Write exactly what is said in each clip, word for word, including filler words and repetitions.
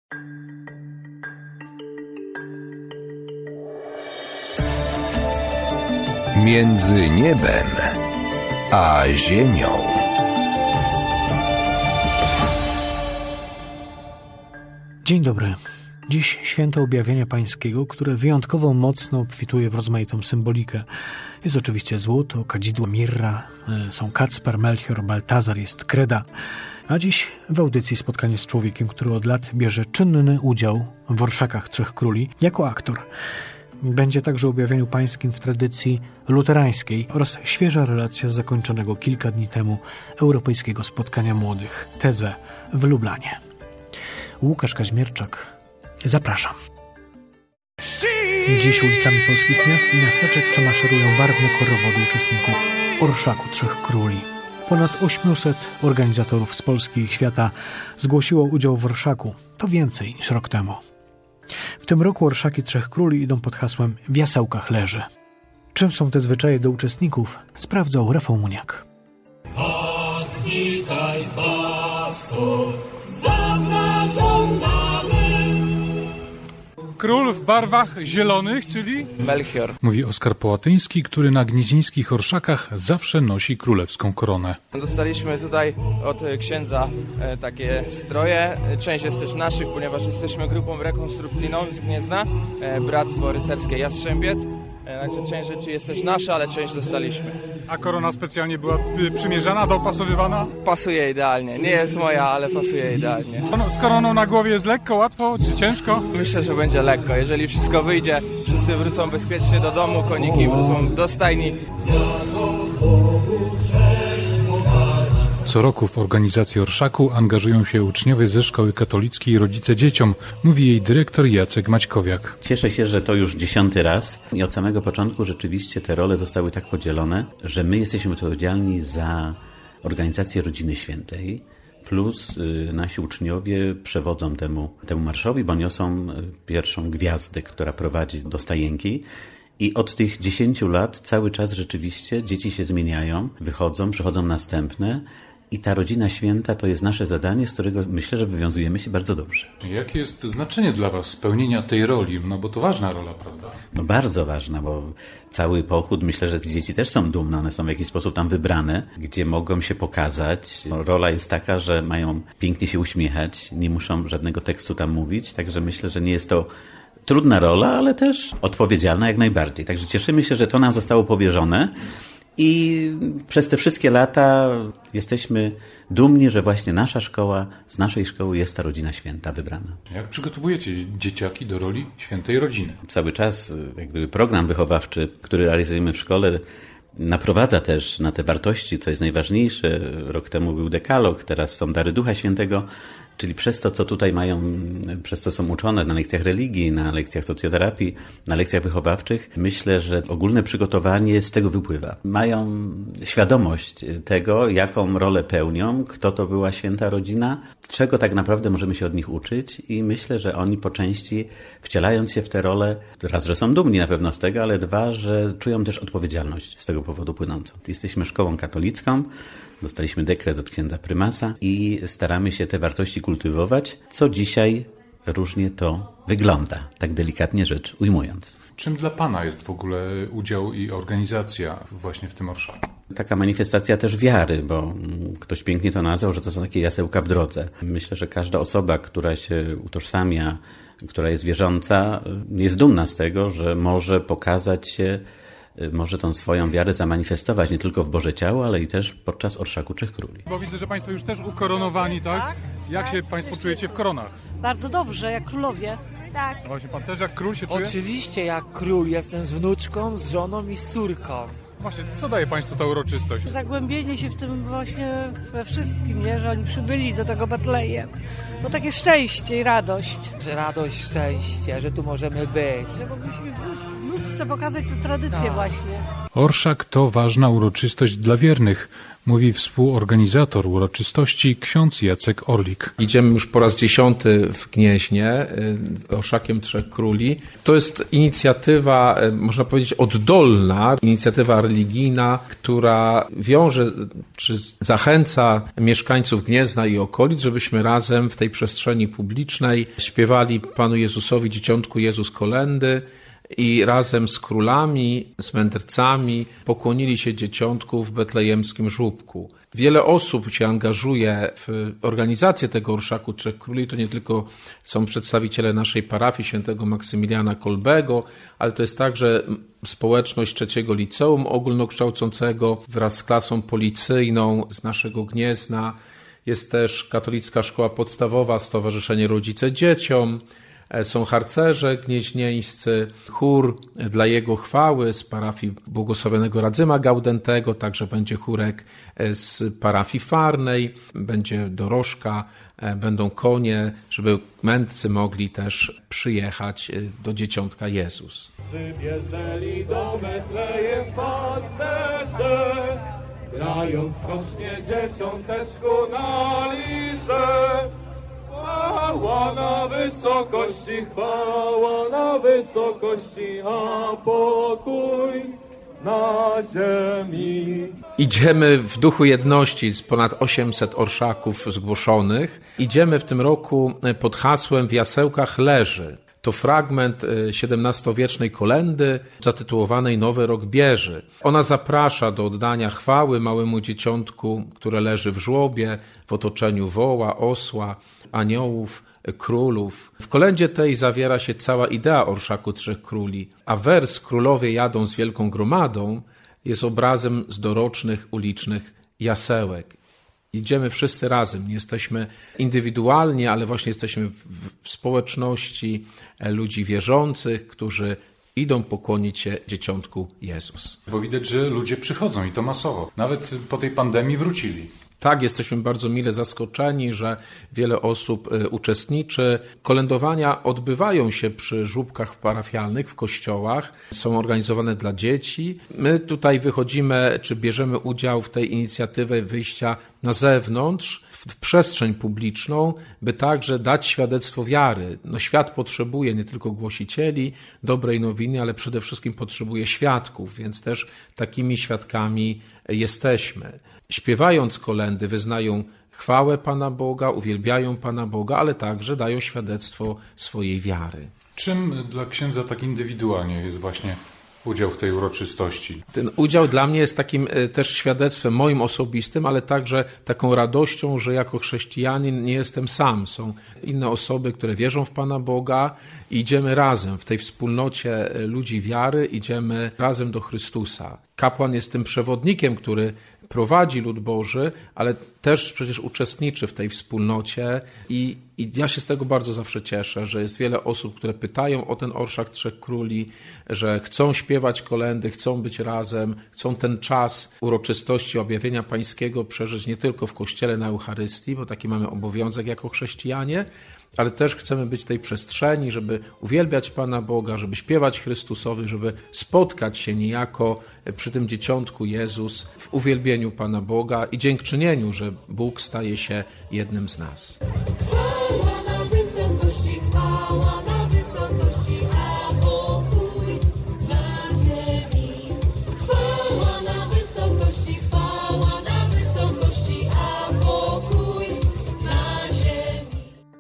Między niebem a ziemią. Dzień dobry. Dziś święto Objawienia Pańskiego, które wyjątkowo mocno obfituje w rozmaitą symbolikę. Jest oczywiście złoto, kadzidło, mirra, są Kacper, Melchior, Baltazar, jest kreda. A dziś w audycji spotkanie z człowiekiem, który od lat bierze czynny udział w orszakach Trzech Króli jako aktor. Będzie także o Objawieniu Pańskim w tradycji luterańskiej oraz świeża relacja z zakończonego kilka dni temu Europejskiego Spotkania Młodych Teze w Lublanie. Łukasz Kaźmierczak, zapraszam. Dziś ulicami polskich miast i miasteczek przemaszerują barwne korowody uczestników Orszaku Trzech Króli. Ponad ośmiuset organizatorów z Polski i świata zgłosiło udział w orszaku. To więcej niż rok temu. W tym roku orszaki Trzech Króli idą pod hasłem W jasełkach leży. Czym są te zwyczaje do uczestników, sprawdzał Rafał Muniak. Ach, witaj Zbawco, zbaw nas żądany. Król w barwach zielonych, czyli Melchior. Mówi Oskar Połatyński, który na gnieźnieńskich orszakach zawsze nosi królewską koronę. Dostaliśmy tutaj od księdza takie stroje. Część jest też naszych, ponieważ jesteśmy grupą rekonstrukcyjną z Gniezna, Bractwo Rycerskie Jastrzębiec. Także część rzeczy jest też nasza, ale część dostaliśmy. A korona specjalnie była przymierzana, dopasowywana? Pasuje idealnie. Nie jest moja, ale pasuje idealnie. Z koroną na głowie jest lekko, łatwo czy ciężko? Myślę, że będzie lekko. Jeżeli wszystko wyjdzie, wszyscy wrócą bezpiecznie do domu, koniki wrócą do stajni. Co roku w organizacji orszaku angażują się uczniowie ze szkoły katolickiej i rodzice dzieciom, mówi jej dyrektor Jacek Maćkowiak. Cieszę się, że to już dziesiąty raz i od samego początku rzeczywiście te role zostały tak podzielone, że my jesteśmy odpowiedzialni za organizację Rodziny Świętej, plus y, nasi uczniowie przewodzą temu, temu marszowi, bo niosą pierwszą gwiazdę, która prowadzi do stajenki. I od tych dziesięciu lat cały czas rzeczywiście dzieci się zmieniają, wychodzą, przychodzą następne. I ta rodzina święta to jest nasze zadanie, z którego myślę, że wywiązujemy się bardzo dobrze. Jakie jest znaczenie dla was spełnienia tej roli? No bo to ważna rola, prawda? No bardzo ważna, bo cały pochód, myślę, że te dzieci też są dumne, one są w jakiś sposób tam wybrane, gdzie mogą się pokazać. No, rola jest taka, że mają pięknie się uśmiechać, nie muszą żadnego tekstu tam mówić, także myślę, że nie jest to trudna rola, ale też odpowiedzialna jak najbardziej. Także cieszymy się, że to nam zostało powierzone. I przez te wszystkie lata jesteśmy dumni, że właśnie nasza szkoła, z naszej szkoły jest ta rodzina święta wybrana. Jak przygotowujecie dzieciaki do roli świętej rodziny? Cały czas jak gdyby program wychowawczy, który realizujemy w szkole, naprowadza też na te wartości, co jest najważniejsze. Rok temu był dekalog, teraz są dary Ducha Świętego. Czyli przez to, co tutaj mają, przez co są uczone na lekcjach religii, na lekcjach socjoterapii, na lekcjach wychowawczych, myślę, że ogólne przygotowanie z tego wypływa. Mają świadomość tego, jaką rolę pełnią, kto to była święta rodzina, czego tak naprawdę możemy się od nich uczyć i myślę, że oni po części wcielając się w tę rolę, raz, że są dumni na pewno z tego, ale dwa, że czują też odpowiedzialność z tego powodu płynącą. Jesteśmy szkołą katolicką, dostaliśmy dekret od księdza prymasa i staramy się te wartości kultywować, co dzisiaj różnie to wygląda, tak delikatnie rzecz ujmując. Czym dla pana jest w ogóle udział i organizacja właśnie w tym orszaku? Taka manifestacja też wiary, bo ktoś pięknie to nazwał, że to są takie jasełka w drodze. Myślę, że każda osoba, która się utożsamia, która jest wierząca, jest dumna z tego, że może pokazać się, może tą swoją wiarę zamanifestować nie tylko w Boże Ciało, ale i też podczas Orszaku Trzech Króli. Bo widzę, że państwo już też ukoronowani, tak? Tak, Jak tak, się państwo czujecie w koronach? Bardzo dobrze, jak królowie. Tak. No właśnie, pan też jak król się czuje? Oczywiście jak król, jestem z wnuczką, z żoną i z córką. Właśnie, co daje państwu ta uroczystość? Zagłębienie się w tym właśnie we wszystkim, nie? Że oni przybyli do tego Betlejem. No takie szczęście i radość. Że radość, szczęście, że tu możemy być. Że mogliśmy wrócić, wrócić Polsce pokazać tę tradycję Tak. właśnie. Orszak to ważna uroczystość dla wiernych, mówi współorganizator uroczystości ksiądz Jacek Orlik. Idziemy już po raz dziesiąty w Gnieźnie, y, Orszakiem Trzech Króli. To jest inicjatywa, y, można powiedzieć, oddolna, inicjatywa religijna, która wiąże, czy zachęca mieszkańców Gniezna i okolic, żebyśmy razem w tej przestrzeni publicznej śpiewali Panu Jezusowi, Dzieciątku Jezus kolędy, i razem z królami, z mędrcami pokłonili się dzieciątku w betlejemskim żłóbku. Wiele osób się angażuje w organizację tego Orszaku Trzech Króli. To nie tylko są przedstawiciele naszej parafii świętego Maksymiliana Kolbego, ale to jest także społeczność trzeciego liceum ogólnokształcącego wraz z klasą policyjną z naszego Gniezna. Jest też katolicka szkoła podstawowa, Stowarzyszenie Rodzice Dzieciom. Są harcerze gnieźnieńscy, chór dla jego chwały z parafii błogosławionego Radzyma Gaudentego, także będzie chórek z parafii Farnej, będzie dorożka, będą konie, żeby mędrcy mogli też przyjechać do Dzieciątka Jezus. Wybierzeli do Betlejem pasterze, grając skocznie dzieciąteczku na liże. Chwała na wysokości, chwała na wysokości, a pokój na ziemi. Idziemy w duchu jedności z ponad osiemset orszaków zgłoszonych. Idziemy w tym roku pod hasłem W jasełkach leży. To fragment siedemnastowiecznej kolędy zatytułowanej Nowy Rok bieży. Ona zaprasza do oddania chwały małemu dzieciątku, które leży w żłobie, w otoczeniu woła, osła, aniołów, królów. W kolędzie tej zawiera się cała idea Orszaku Trzech Króli, a wers Królowie jadą z wielką gromadą jest obrazem z dorocznych ulicznych jasełek. Idziemy wszyscy razem, nie jesteśmy indywidualnie, ale właśnie jesteśmy w społeczności ludzi wierzących, którzy idą pokłonić się Dzieciątku Jezus. Bo widać, że ludzie przychodzą i to masowo. Nawet po tej pandemii wrócili. Tak, jesteśmy bardzo mile zaskoczeni, że wiele osób uczestniczy. Kolędowania odbywają się przy żłóbkach parafialnych w kościołach, są organizowane dla dzieci. My tutaj wychodzimy, czy bierzemy udział w tej inicjatywie wyjścia na zewnątrz, w przestrzeń publiczną, by także dać świadectwo wiary. No, świat potrzebuje nie tylko głosicieli dobrej nowiny, ale przede wszystkim potrzebuje świadków, więc też takimi świadkami jesteśmy. Śpiewając kolędy wyznają chwałę Pana Boga, uwielbiają Pana Boga, ale także dają świadectwo swojej wiary. Czym dla księdza tak indywidualnie jest właśnie udział w tej uroczystości? Ten udział dla mnie jest takim też świadectwem moim osobistym, ale także taką radością, że jako chrześcijanin nie jestem sam. Są inne osoby, które wierzą w Pana Boga i idziemy razem w tej wspólnocie ludzi wiary, idziemy razem do Chrystusa. Kapłan jest tym przewodnikiem, który prowadzi lud Boży, ale też przecież uczestniczy w tej wspólnocie i, i ja się z tego bardzo zawsze cieszę, że jest wiele osób, które pytają o ten Orszak Trzech Króli, że chcą śpiewać kolędy, chcą być razem, chcą ten czas uroczystości objawienia pańskiego przeżyć nie tylko w kościele na Eucharystii, bo taki mamy obowiązek jako chrześcijanie, ale też chcemy być w tej przestrzeni, żeby uwielbiać Pana Boga, żeby śpiewać Chrystusowi, żeby spotkać się niejako przy tym Dzieciątku Jezus w uwielbieniu Pana Boga i dziękczynieniu, że Bóg staje się jednym z nas. Chwała na wysokości, chwała na wysokości, a pokój na ziemi. Chwała na wysokości, chwała na wysokości, a pokój na ziemi.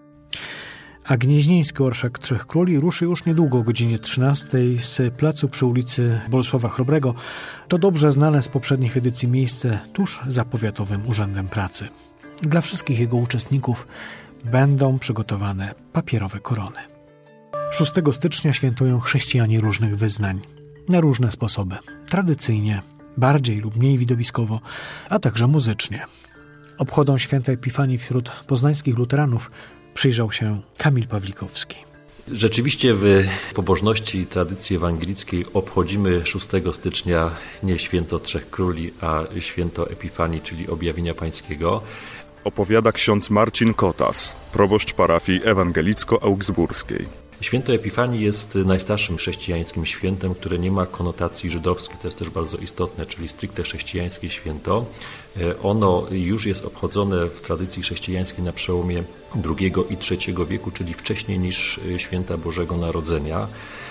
A gnieźnieński Orszak Trzech Króli ruszy już niedługo o godzinie trzynastej z placu przy ulicy Bolesława Chrobrego. To dobrze znane z poprzednich edycji miejsce tuż za Powiatowym Urzędem Pracy. Dla wszystkich jego uczestników będą przygotowane papierowe korony. szóstego stycznia świętują chrześcijanie różnych wyznań. Na różne sposoby. Tradycyjnie, bardziej lub mniej widowiskowo, a także muzycznie. Obchodą święta Epifanii wśród poznańskich luteranów przyjrzał się Kamil Pawlikowski. Rzeczywiście w pobożności i tradycji ewangelickiej obchodzimy szóstego stycznia nie święto Trzech Króli, a święto Epifanii, czyli objawienia pańskiego. Opowiada ksiądz Marcin Kotas, proboszcz parafii ewangelicko-augsburskiej. Święto Epifanii jest najstarszym chrześcijańskim świętem, które nie ma konotacji żydowskiej. To jest też bardzo istotne, czyli stricte chrześcijańskie święto. Ono już jest obchodzone w tradycji chrześcijańskiej na przełomie drugiego i trzeciego wieku, czyli wcześniej niż święta Bożego Narodzenia.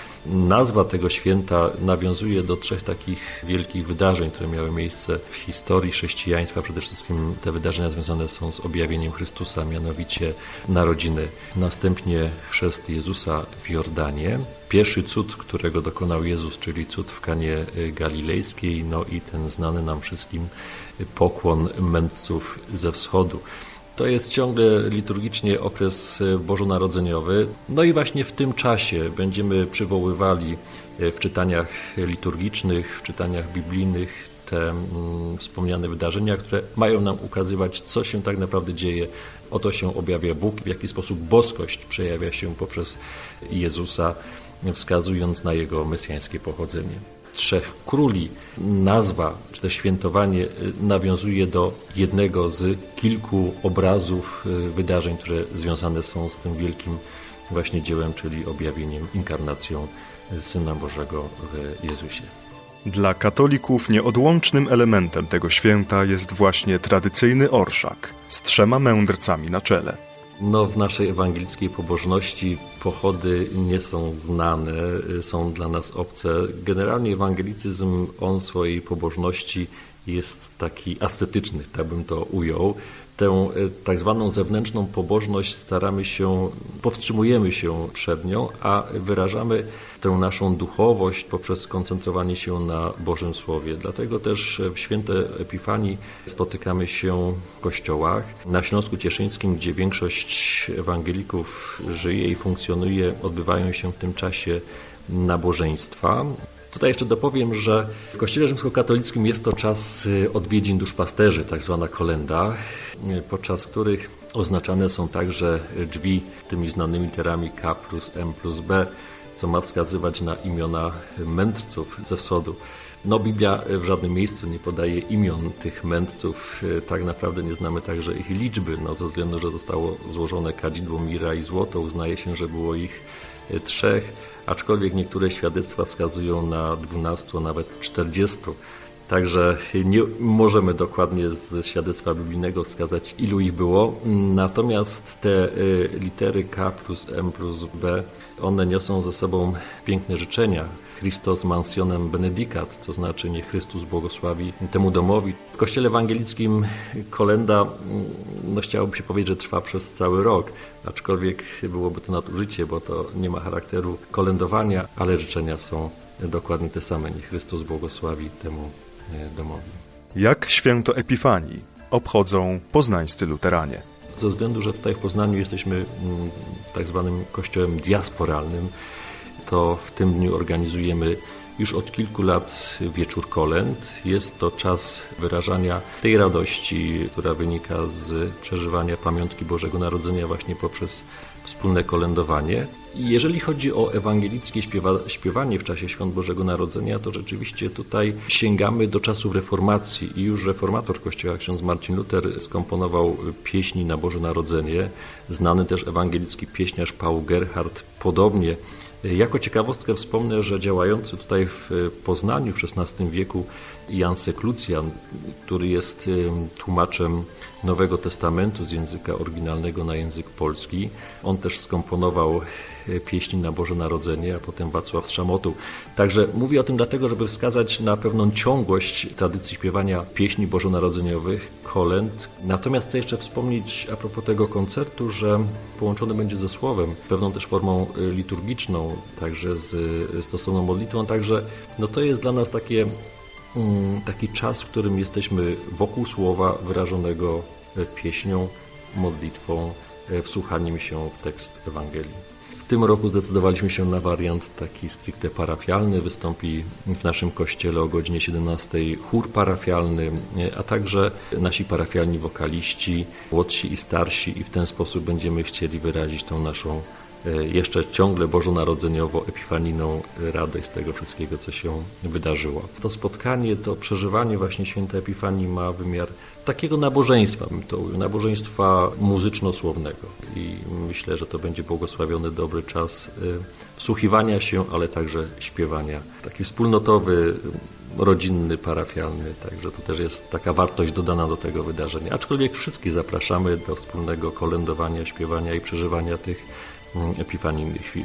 Nazwa tego święta nawiązuje do trzech takich wielkich wydarzeń, które miały miejsce w historii chrześcijaństwa. Przede wszystkim te wydarzenia związane są z objawieniem Chrystusa, mianowicie narodziny, następnie chrzest Jezusa w Jordanie, pierwszy cud, którego dokonał Jezus, czyli cud w Kanie Galilejskiej, no i ten znany nam wszystkim pokłon mędrców ze wschodu. To jest ciągle liturgicznie okres bożonarodzeniowy. No i właśnie w tym czasie będziemy przywoływali w czytaniach liturgicznych, w czytaniach biblijnych te mm, wspomniane wydarzenia, które mają nam ukazywać, co się tak naprawdę dzieje. Oto się objawia Bóg, w jaki sposób boskość przejawia się poprzez Jezusa, wskazując na Jego mesjańskie pochodzenie. Trzech Króli, nazwa czy też świętowanie nawiązuje do jednego z kilku obrazów wydarzeń, które związane są z tym wielkim właśnie dziełem, czyli objawieniem, inkarnacją Syna Bożego w Jezusie. Dla katolików nieodłącznym elementem tego święta jest właśnie tradycyjny orszak z trzema mędrcami na czele. No, w naszej ewangelickiej pobożności pochody nie są znane, są dla nas obce. Generalnie ewangelicyzm, on swojej pobożności jest taki ascetyczny, tak bym to ujął. Tę tak zwaną zewnętrzną pobożność staramy się, powstrzymujemy się przed nią, a wyrażamy tę naszą duchowość poprzez skoncentrowanie się na Bożym Słowie. Dlatego też w święte Epifanii spotykamy się w kościołach. Na Śląsku Cieszyńskim, gdzie większość ewangelików żyje i funkcjonuje, odbywają się w tym czasie nabożeństwa. Tutaj jeszcze dopowiem, że w Kościele rzymskokatolickim jest to czas odwiedzin duszpasterzy, tak zwana kolenda, podczas których oznaczane są także drzwi tymi znanymi literami K plus M plus B, co ma wskazywać na imiona mędrców ze wschodu. No, Biblia w żadnym miejscu nie podaje imion tych mędrców, tak naprawdę nie znamy także ich liczby, no, ze względu, że zostało złożone kadzidło, mirra i złoto, uznaje się, że było ich trzech, aczkolwiek niektóre świadectwa wskazują na dwunastu, a nawet czterdziestu. Także nie możemy dokładnie z świadectwa biblijnego wskazać, ilu ich było. Natomiast te litery K plus M plus B, one niosą ze sobą piękne życzenia. Christos mansionem benedicat, co znaczy niech Chrystus błogosławi temu domowi. W Kościele ewangelickim kolenda, no chciałoby się powiedzieć, że trwa przez cały rok, aczkolwiek byłoby to nadużycie, bo to nie ma charakteru kolędowania, ale życzenia są dokładnie te same. Niech Chrystus błogosławi temu domowi. Jak święto Epifanii obchodzą poznańscy luteranie? Ze względu, że tutaj w Poznaniu jesteśmy tak zwanym kościołem diasporalnym, to w tym dniu organizujemy już od kilku lat wieczór kolęd. Jest to czas wyrażania tej radości, która wynika z przeżywania pamiątki Bożego Narodzenia właśnie poprzez wspólne kolędowanie. I jeżeli chodzi o ewangelickie śpiewa, śpiewanie w czasie Świąt Bożego Narodzenia, to rzeczywiście tutaj sięgamy do czasów reformacji i już reformator Kościoła, ksiądz Marcin Luter, skomponował pieśni na Boże Narodzenie. Znany też ewangelicki pieśniarz Paul Gerhardt podobnie. Jako ciekawostkę wspomnę, że działający tutaj w Poznaniu w szesnastym wieku Jan Seklucjan, który jest tłumaczem Nowego Testamentu z języka oryginalnego na język polski, on też skomponował pieśni na Boże Narodzenie, a potem Wacław Strzamotuł. Także mówię o tym dlatego, żeby wskazać na pewną ciągłość tradycji śpiewania pieśni bożonarodzeniowych, kolęd. Natomiast chcę jeszcze wspomnieć a propos tego koncertu, że połączony będzie ze słowem, pewną też formą liturgiczną, także z stosowną modlitwą. Także no to jest dla nas takie, taki czas, w którym jesteśmy wokół słowa wyrażonego pieśnią, modlitwą, wsłuchaniem się w tekst Ewangelii. W tym roku zdecydowaliśmy się na wariant taki stricte parafialny. Wystąpi w naszym kościele o godzinie siedemnastej chór parafialny, a także nasi parafialni wokaliści, młodsi i starsi, i w ten sposób będziemy chcieli wyrazić tą naszą jeszcze ciągle bożonarodzeniowo, epifaniną radość z tego wszystkiego, co się wydarzyło. To spotkanie, to przeżywanie właśnie święta Epifanii ma wymiar takiego nabożeństwa, bym to ujął, nabożeństwa muzyczno-słownego i myślę, że to będzie błogosławiony dobry czas wsłuchiwania się, ale także śpiewania. Taki wspólnotowy, rodzinny, parafialny, także to też jest taka wartość dodana do tego wydarzenia. Aczkolwiek wszystkich zapraszamy do wspólnego kolędowania, śpiewania i przeżywania tych epifanijnych chwil.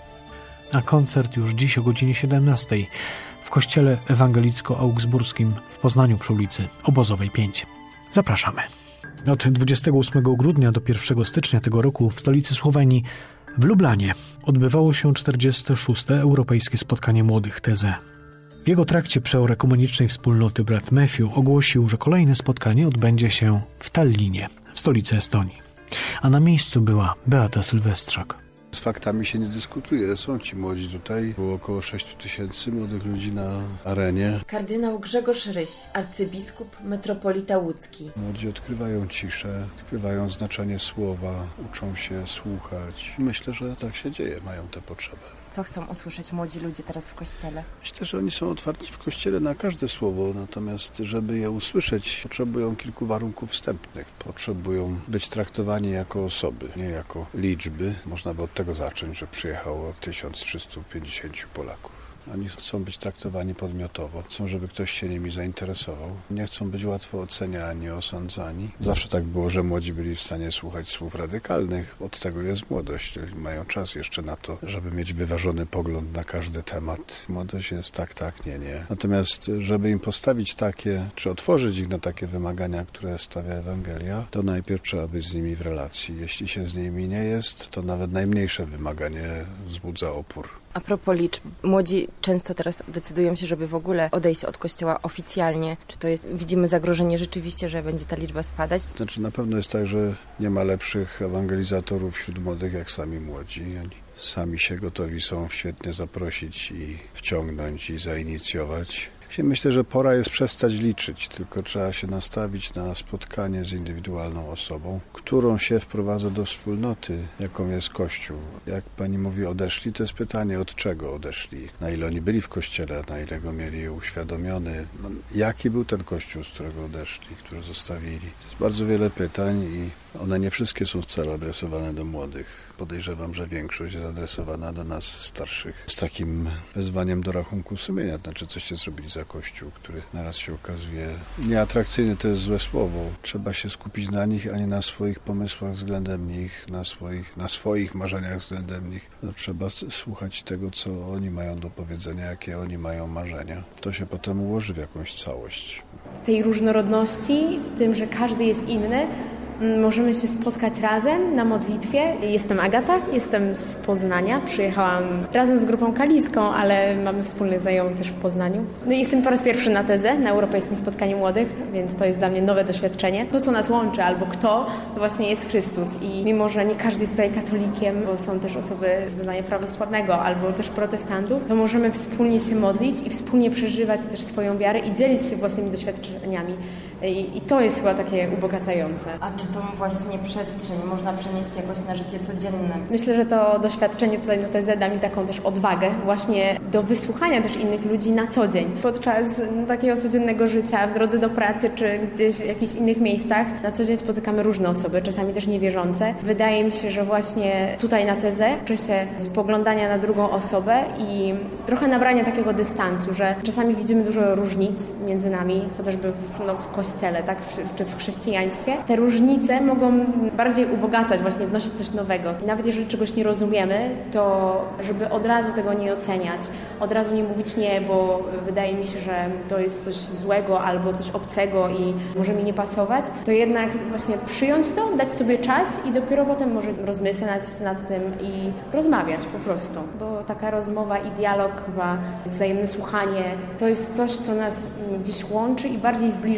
A koncert już dziś o godzinie siedemnastej w kościele ewangelicko-augsburskim w Poznaniu przy ulicy Obozowej pięć. Zapraszamy. Od dwudziestego ósmego grudnia do pierwszego stycznia tego roku w stolicy Słowenii, w Lublanie, odbywało się czterdzieste szóste Europejskie Spotkanie Młodych T Z. W jego trakcie przeor ekumenicznej wspólnoty brat Matthew ogłosił, że kolejne spotkanie odbędzie się w Tallinie, w stolicy Estonii. A na miejscu była Beata Sylwestrzak. Z faktami się nie dyskutuje. Są ci młodzi tutaj. Było około sześć tysięcy młodych ludzi na arenie. Kardynał Grzegorz Ryś, arcybiskup, metropolita łódzki. Młodzi odkrywają ciszę, odkrywają znaczenie słowa, uczą się słuchać. Myślę, że tak się dzieje, mają tę potrzebę. Co chcą usłyszeć młodzi ludzie teraz w kościele? Myślę, że oni są otwarci w kościele na każde słowo, natomiast żeby je usłyszeć, potrzebują kilku warunków wstępnych. Potrzebują być traktowani jako osoby, nie jako liczby. Można by od tego zacząć, że przyjechało tysiąc trzysta pięćdziesiąt Polaków. Oni chcą być traktowani podmiotowo, chcą, żeby ktoś się nimi zainteresował. Nie chcą być łatwo oceniani, osądzani. Zawsze tak było, że młodzi byli w stanie słuchać słów radykalnych. Od tego jest młodość. Mają czas jeszcze na to, żeby mieć wyważony pogląd na każdy temat. Młodość jest tak, tak, nie, nie. Natomiast, żeby im postawić takie, czy otworzyć ich na takie wymagania, które stawia Ewangelia, to najpierw trzeba być z nimi w relacji. Jeśli się z nimi nie jest, to nawet najmniejsze wymaganie wzbudza opór. A propos liczb, młodzi często teraz decydują się, żeby w ogóle odejść od kościoła oficjalnie. Czy to jest, widzimy zagrożenie rzeczywiście, że będzie ta liczba spadać? Znaczy na pewno jest tak, że nie ma lepszych ewangelizatorów wśród młodych jak sami młodzi. Oni sami się gotowi są świetnie zaprosić i wciągnąć i zainicjować. Myślę, że pora jest przestać liczyć, tylko trzeba się nastawić na spotkanie z indywidualną osobą, którą się wprowadza do wspólnoty, jaką jest Kościół. Jak pani mówi, odeszli, to jest pytanie, od czego odeszli, na ile oni byli w Kościele, na ile go mieli uświadomiony, no, jaki był ten Kościół, z którego odeszli, który zostawili. Jest bardzo wiele pytań i one nie wszystkie są wcale adresowane do młodych. Podejrzewam, że większość jest adresowana do nas starszych z takim wezwaniem do rachunku sumienia, znaczy coście zrobili za Kościół, który naraz się okazuje nieatrakcyjny, to jest złe słowo. Trzeba się skupić na nich, a nie na swoich pomysłach względem nich, na swoich, na swoich marzeniach względem nich. No, trzeba słuchać tego, co oni mają do powiedzenia, jakie oni mają marzenia. To się potem ułoży w jakąś całość. W tej różnorodności, w tym, że każdy jest inny, możemy się spotkać razem na modlitwie. Jestem Agata, jestem z Poznania. Przyjechałam razem z grupą kaliską, ale mamy wspólnych znajomych też w Poznaniu. No i jestem po raz pierwszy na T Z, na Europejskim Spotkaniu Młodych, więc to jest dla mnie nowe doświadczenie. To, co nas łączy, albo kto, to właśnie jest Chrystus. I mimo, że nie każdy jest tutaj katolikiem, bo są też osoby z wyznania prawosławnego, albo też protestantów, to możemy wspólnie się modlić i wspólnie przeżywać też swoją wiarę i dzielić się własnymi doświadczeniami. I, I to jest chyba takie ubogacające. A czy tą właśnie przestrzeń można przenieść jakoś na życie codzienne? Myślę, że to doświadczenie tutaj na T Z da mi taką też odwagę właśnie do wysłuchania też innych ludzi na co dzień. Podczas takiego codziennego życia, w drodze do pracy czy gdzieś w jakichś innych miejscach, na co dzień spotykamy różne osoby, czasami też niewierzące. Wydaje mi się, że właśnie tutaj na T Z uczę się spoglądania na drugą osobę i trochę nabrania takiego dystansu, że czasami widzimy dużo różnic między nami, chociażby w, no, w kościele, tak, czy w chrześcijaństwie. Te różnice mogą bardziej ubogacać, właśnie wnosić coś nowego. I nawet jeżeli czegoś nie rozumiemy, to żeby od razu tego nie oceniać, od razu nie mówić nie, bo wydaje mi się, że to jest coś złego albo coś obcego i może mi nie pasować, to jednak właśnie przyjąć to, dać sobie czas i dopiero potem może rozmyślać nad tym i rozmawiać po prostu. Bo taka rozmowa i dialog, chyba wzajemne słuchanie, to jest coś, co nas gdzieś łączy i bardziej zbliża do siebie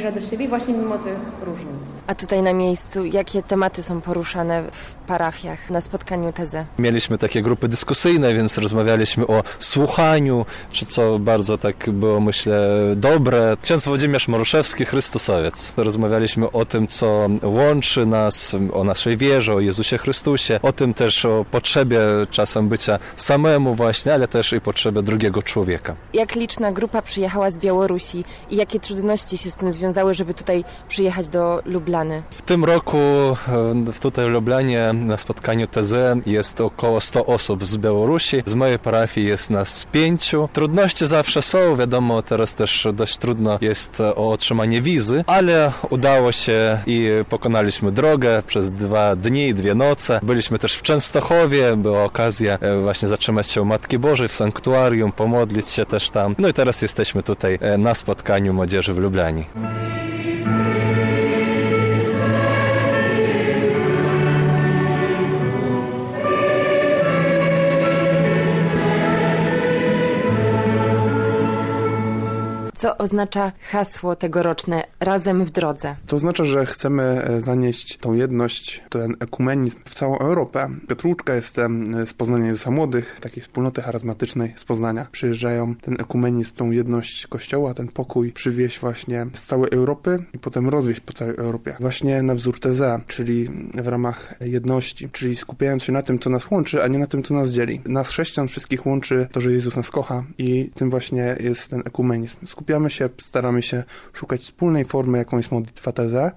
bliźni właśnie mimo tych różnic. A tutaj na miejscu, jakie tematy są poruszane w parafiach na spotkaniu Teze? Mieliśmy takie grupy dyskusyjne, więc rozmawialiśmy o słuchaniu, czy co bardzo tak było, myślę, dobre. Ksiądz Włodzimierz Maruszewski, Chrystusowiec. Rozmawialiśmy o tym, co łączy nas, o naszej wierze, o Jezusie Chrystusie, o tym też, o potrzebie czasem bycia samemu właśnie, ale też i potrzebie drugiego człowieka. Jak liczna grupa przyjechała z Białorusi i jakie trudności się z tym związały, żeby tutaj przyjechać do Lublany? W tym roku tutaj w Lublanie na spotkaniu Tezy jest około sto osób z Białorusi. Z mojej parafii jest nas pięciu. Trudności zawsze są, wiadomo, teraz też dość trudno jest o otrzymanie wizy, ale udało się i pokonaliśmy drogę przez dwa dni, dwie noce. Byliśmy też w Częstochowie, była okazja właśnie zatrzymać się u Matki Bożej w sanktuarium, pomodlić się też tam. No i teraz jesteśmy tutaj na spotkaniu młodzieży w Lublanie. Co oznacza hasło tegoroczne Razem w drodze? To oznacza, że chcemy zanieść tą jedność, ten ekumenizm w całą Europę. Piotr Łuczka jest z Poznania Jezusa Młodych, takiej wspólnoty charyzmatycznej z Poznania. Przyjeżdżają ten ekumenizm, tą jedność Kościoła, ten pokój przywieźć właśnie z całej Europy i potem rozwieźć po całej Europie. Właśnie na wzór Teze, czyli w ramach jedności, czyli skupiając się na tym, co nas łączy, a nie na tym, co nas dzieli. Nas chrześcijan wszystkich łączy to, że Jezus nas kocha i tym właśnie jest ten ekumenizm. Skupiamy się, staramy się szukać wspólnej formy, jaką jest modlitwa Teze.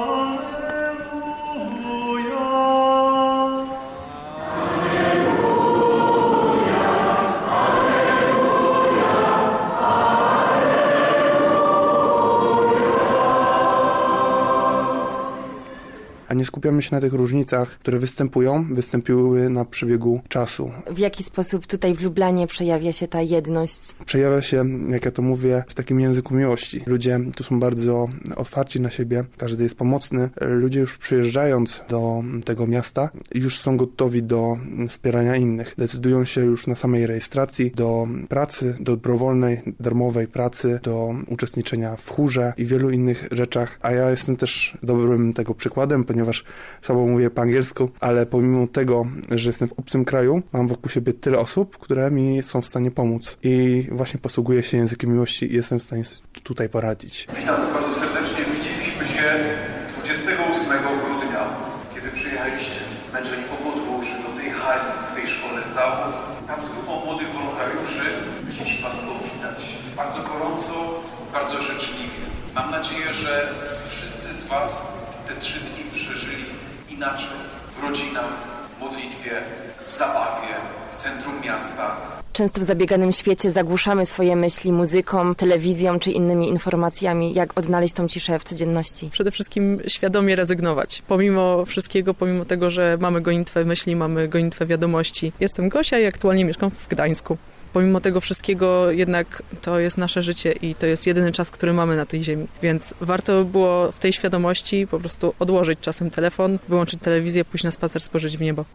A nie skupiamy się na tych różnicach, które występują, wystąpiły na przebiegu czasu. W jaki sposób tutaj w Lublanie przejawia się ta jedność? Przejawia się, jak ja to mówię, w takim języku miłości. Ludzie tu są bardzo otwarci na siebie, każdy jest pomocny. Ludzie już przyjeżdżając do tego miasta, już są gotowi do wspierania innych. Decydują się już na samej rejestracji do pracy, do dobrowolnej, darmowej pracy, do uczestniczenia w chórze i wielu innych rzeczach. A ja jestem też dobrym tego przykładem, ponieważ słabo mówię po angielsku, ale pomimo tego, że jestem w obcym kraju, mam wokół siebie tyle osób, które mi są w stanie pomóc. I właśnie posługuję się językiem miłości i jestem w stanie tutaj poradzić. Witam Was bardzo serdecznie. Widzieliśmy się dwudziestego ósmego grudnia, kiedy przyjechaliście zmęczeni po podróży do tej hali, w tej szkole zawód. Tam z grupą młodych wolontariuszy chcieliśmy Was powitać. Bardzo gorąco, bardzo życzliwie. Mam nadzieję, że wszyscy z Was te trzy dni przeżyli inaczej. W rodzinach, w modlitwie, w zabawie, w centrum miasta. Często w zabieganym świecie zagłuszamy swoje myśli muzyką, telewizją czy innymi informacjami. Jak odnaleźć tą ciszę w codzienności? Przede wszystkim świadomie rezygnować. Pomimo wszystkiego, pomimo tego, że mamy gonitwę myśli, mamy gonitwę wiadomości. Jestem Gosia i aktualnie mieszkam w Gdańsku. Pomimo tego wszystkiego jednak to jest nasze życie i to jest jedyny czas, który mamy na tej ziemi. Więc warto było w tej świadomości po prostu odłożyć czasem telefon, wyłączyć telewizję, pójść na spacer, spojrzeć w niebo.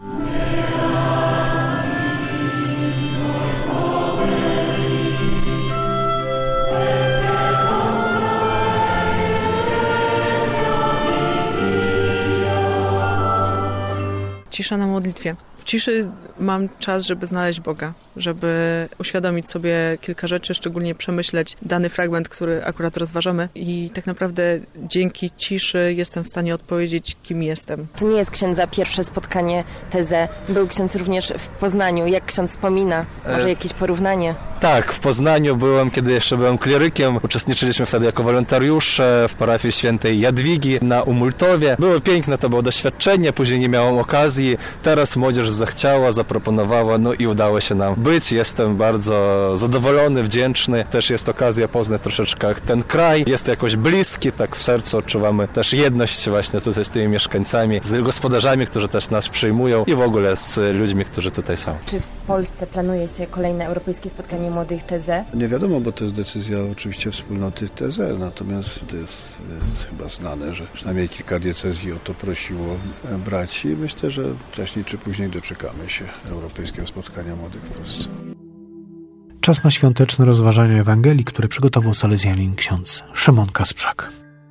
Cisza na modlitwie. W ciszy mam czas, żeby znaleźć Boga, żeby uświadomić sobie kilka rzeczy, szczególnie przemyśleć dany fragment, który akurat rozważamy i tak naprawdę dzięki ciszy jestem w stanie odpowiedzieć, kim jestem. To nie jest księdza pierwsze spotkanie Teze. Był ksiądz również w Poznaniu. Jak ksiądz wspomina? Może e... jakieś porównanie? Tak, w Poznaniu byłem, kiedy jeszcze byłem klerykiem. Uczestniczyliśmy wtedy jako wolontariusze w parafii świętej Jadwigi na Umultowie. Było piękne, to było doświadczenie, później nie miałem okazji. Teraz młodzież zachciała, zaproponowała, no i udało się nam być. Jestem bardzo zadowolony, wdzięczny. Też jest okazja poznać troszeczkę ten kraj. Jest jakoś bliski, tak w sercu odczuwamy też jedność właśnie tutaj z tymi mieszkańcami, z gospodarzami, którzy też nas przyjmują i w ogóle z ludźmi, którzy tutaj są. Czy w Polsce planuje się kolejne europejskie spotkanie młodych Teze? Nie wiadomo, bo to jest decyzja oczywiście wspólnoty Teze, natomiast to jest, jest chyba znane, że przynajmniej kilka diecezji o to prosiło braci. Myślę, że wcześniej czy później doczekamy się europejskiego spotkania młodych w Polsce. Czas na świąteczne rozważanie Ewangelii, które przygotował salezjanin ksiądz Szymon Kasprzak.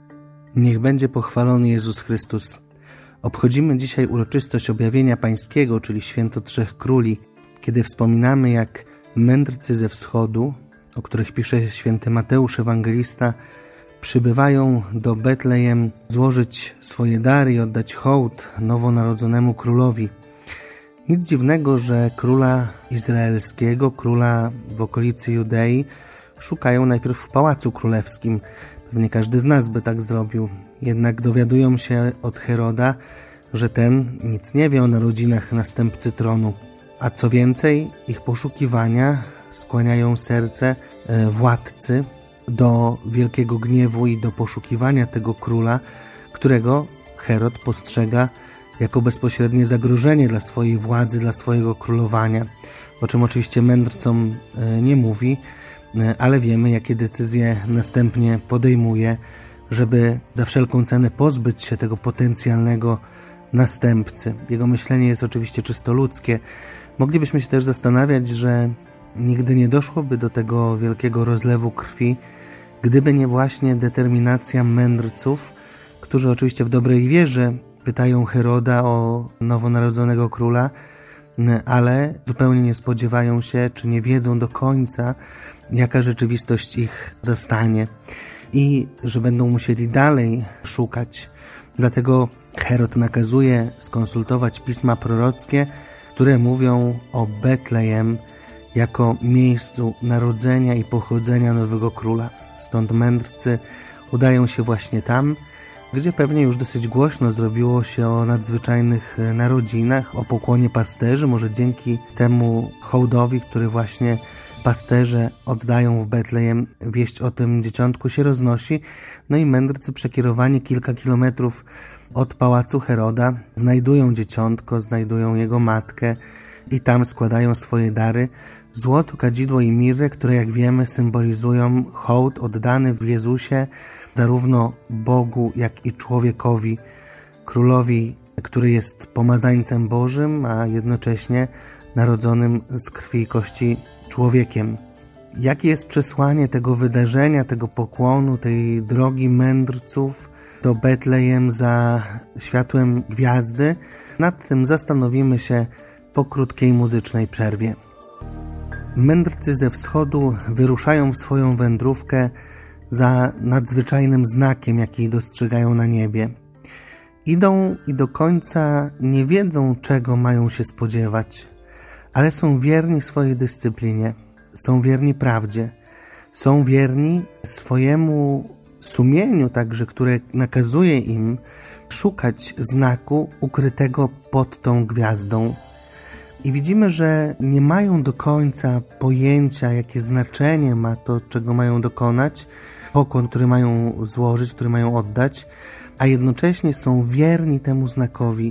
Niech będzie pochwalony Jezus Chrystus. Obchodzimy dzisiaj uroczystość objawienia pańskiego, czyli święto Trzech Króli, kiedy wspominamy, jak mędrcy ze wschodu, o których pisze święty Mateusz Ewangelista, przybywają do Betlejem złożyć swoje dary i oddać hołd nowonarodzonemu królowi. Nic dziwnego, że króla izraelskiego, króla w okolicy Judei szukają najpierw w pałacu królewskim. Pewnie każdy z nas by tak zrobił. Jednak dowiadują się od Heroda, że ten nic nie wie o narodzinach następcy tronu. A co więcej, ich poszukiwania skłaniają serce władcy do wielkiego gniewu i do poszukiwania tego króla, którego Herod postrzega jako bezpośrednie zagrożenie dla swojej władzy, dla swojego królowania, o czym oczywiście mędrcom nie mówi, ale wiemy, jakie decyzje następnie podejmuje, żeby za wszelką cenę pozbyć się tego potencjalnego następcy. Jego myślenie jest oczywiście czysto ludzkie. Moglibyśmy się też zastanawiać, że nigdy nie doszłoby do tego wielkiego rozlewu krwi, gdyby nie właśnie determinacja mędrców, którzy oczywiście w dobrej wierze pytają Heroda o nowonarodzonego króla, ale zupełnie nie spodziewają się, czy nie wiedzą do końca, jaka rzeczywistość ich zastanie i że będą musieli dalej szukać. Dlatego Herod nakazuje skonsultować pisma prorockie, które mówią o Betlejem jako miejscu narodzenia i pochodzenia nowego króla. Stąd mędrcy udają się właśnie tam, gdzie pewnie już dosyć głośno zrobiło się o nadzwyczajnych narodzinach, o pokłonie pasterzy, może dzięki temu hołdowi, który właśnie pasterze oddają w Betlejem, wieść o tym dzieciątku się roznosi. No i mędrcy przekierowani kilka kilometrów od pałacu Heroda znajdują dzieciątko, znajdują jego matkę i tam składają swoje dary: złoto, kadzidło i mirrę, które jak wiemy symbolizują hołd oddany w Jezusie zarówno Bogu, jak i człowiekowi, królowi, który jest pomazańcem Bożym, a jednocześnie narodzonym z krwi i kości człowiekiem. Jakie jest przesłanie tego wydarzenia, tego pokłonu, tej drogi mędrców do Betlejem za światłem gwiazdy? Nad tym zastanowimy się po krótkiej muzycznej przerwie. Mędrcy ze wschodu wyruszają w swoją wędrówkę za nadzwyczajnym znakiem, jaki dostrzegają na niebie. Idą i do końca nie wiedzą, czego mają się spodziewać, ale są wierni swojej dyscyplinie, są wierni prawdzie, są wierni swojemu sumieniu także, które nakazuje im szukać znaku ukrytego pod tą gwiazdą. I widzimy, że nie mają do końca pojęcia, jakie znaczenie ma to, czego mają dokonać, pokłon, który mają złożyć, który mają oddać, a jednocześnie są wierni temu znakowi.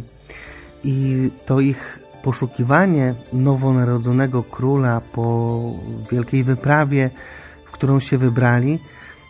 I to ich poszukiwanie nowonarodzonego króla po wielkiej wyprawie, w którą się wybrali,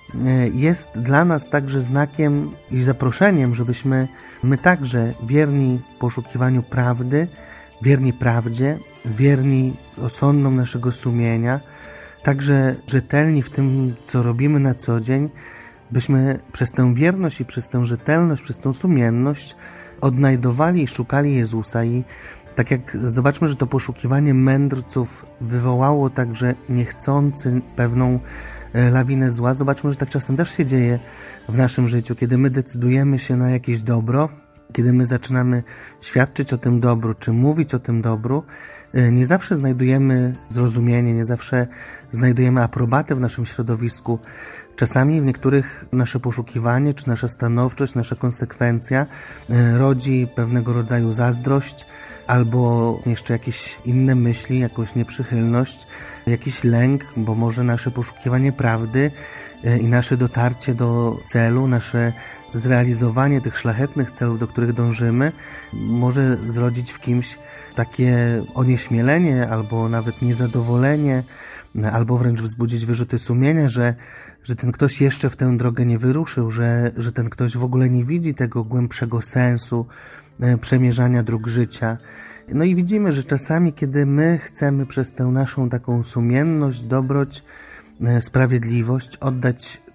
jest dla nas także znakiem i zaproszeniem, żebyśmy my także wierni poszukiwaniu prawdy, wierni prawdzie, wierni osądom naszego sumienia, także rzetelni w tym, co robimy na co dzień, byśmy przez tę wierność i przez tę rzetelność, przez tę sumienność odnajdowali i szukali Jezusa. I tak jak zobaczmy, że to poszukiwanie mędrców wywołało także niechcący pewną lawinę zła, zobaczmy, że tak czasem też się dzieje w naszym życiu, kiedy my decydujemy się na jakieś dobro, kiedy my zaczynamy świadczyć o tym dobru, czy mówić o tym dobru, nie zawsze znajdujemy zrozumienie, nie zawsze znajdujemy aprobatę w naszym środowisku. Czasami w niektórych nasze poszukiwanie, czy nasza stanowczość, nasza konsekwencja rodzi pewnego rodzaju zazdrość, albo jeszcze jakieś inne myśli, jakąś nieprzychylność, jakiś lęk, bo może nasze poszukiwanie prawdy i nasze dotarcie do celu, nasze zrealizowanie tych szlachetnych celów, do których dążymy, może zrodzić w kimś takie onieśmielenie albo nawet niezadowolenie, albo wręcz wzbudzić wyrzuty sumienia, że, że ten ktoś jeszcze w tę drogę nie wyruszył, że, że ten ktoś w ogóle nie widzi tego głębszego sensu przemierzania dróg życia. No i widzimy, że czasami, kiedy my chcemy przez tę naszą taką sumienność, dobroć, sprawiedliwość oddać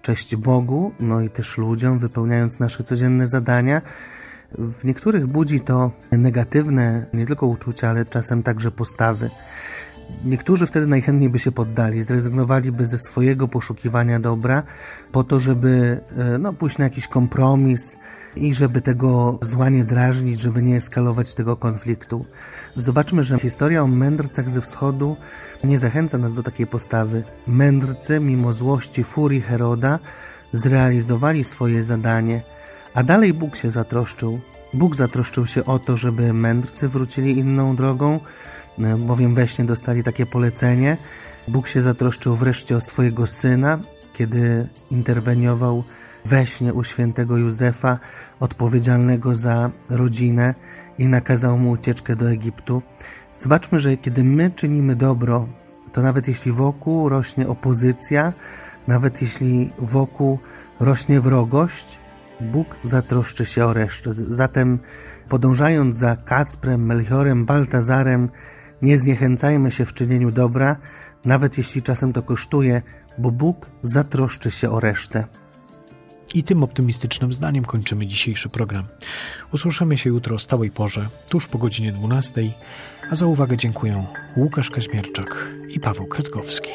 cześć Bogu, no i też ludziom, wypełniając nasze codzienne zadania. W niektórych budzi to negatywne nie tylko uczucia, ale czasem także postawy. Niektórzy wtedy najchętniej by się poddali, zrezygnowaliby ze swojego poszukiwania dobra po to, żeby no, pójść na jakiś kompromis i żeby tego zła nie drażnić, żeby nie eskalować tego konfliktu. Zobaczmy, że historia o mędrcach ze wschodu nie zachęca nas do takiej postawy. Mędrcy, mimo złości, furii Heroda, zrealizowali swoje zadanie, a dalej Bóg się zatroszczył. Bóg zatroszczył się o to, żeby mędrcy wrócili inną drogą, bowiem we śnie dostali takie polecenie. Bóg się zatroszczył wreszcie o swojego syna, kiedy interweniował we śnie u świętego Józefa, odpowiedzialnego za rodzinę, i nakazał mu ucieczkę do Egiptu. Zobaczmy, że kiedy my czynimy dobro, to nawet jeśli wokół rośnie opozycja, nawet jeśli wokół rośnie wrogość, Bóg zatroszczy się o resztę. Zatem podążając za Kacprem, Melchiorem, Baltazarem, nie zniechęcajmy się w czynieniu dobra, nawet jeśli czasem to kosztuje, bo Bóg zatroszczy się o resztę. I tym optymistycznym zdaniem kończymy dzisiejszy program. Usłyszymy się jutro o stałej porze, tuż po godzinie dwunastej, a za uwagę dziękuję Łukasz Kaźmierczak i Paweł Kretkowski.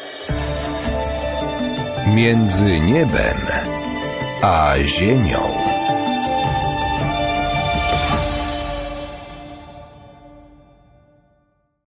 Między niebem a ziemią.